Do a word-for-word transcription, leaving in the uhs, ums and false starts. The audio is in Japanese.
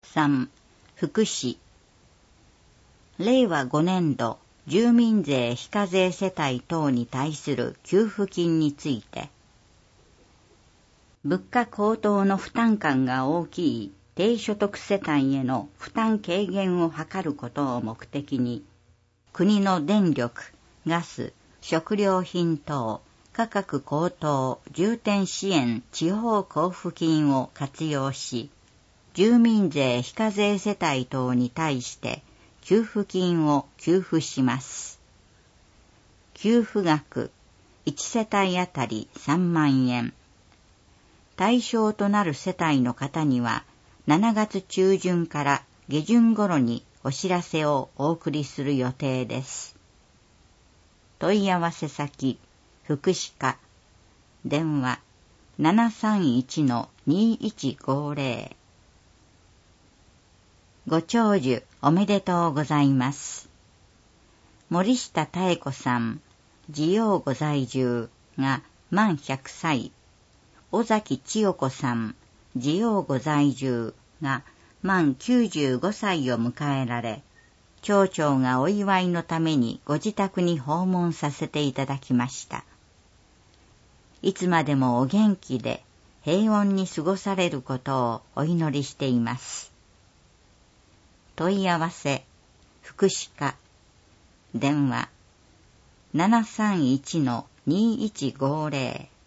さん、福祉。れいわごねんど住民税非課税世帯等に対する給付金について、物価高騰の負担感が大きい低所得世帯への負担軽減を図ることを目的に、国の電力、ガス、食料品等、価格高騰重点支援地方交付金を活用し、住民税非課税世帯等に対して給付金を給付します。給付額、いち世帯あたりさんまんえん。対象となる世帯の方には、しちがつちゅうじゅんから下旬頃にお知らせをお送りする予定です。問い合わせ先、福祉課。電話、ななさんいちのにいちごぜろ。ご長寿おめでとうございます。森下妙子さん、慈陽ご在住が満ひゃくさい。尾崎千代子さん、慈陽ご在住が満きゅうじゅうごさいを迎えられ、町長がお祝いのためにご自宅に訪問させていただきました。いつまでもお元気で平穏に過ごされることをお祈りしています。問い合わせ、福祉課。電話、ななさんいちのにいちごぜろ。